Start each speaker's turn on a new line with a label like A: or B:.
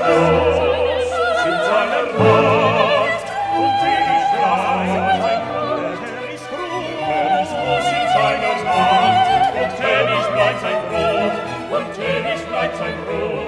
A: groß in seiner Macht, und ewig bleibt sein Thron. Der Herr ist groß in seiner Macht, und ewig bleibt sein Thron, und ewig bleibt sein Thron.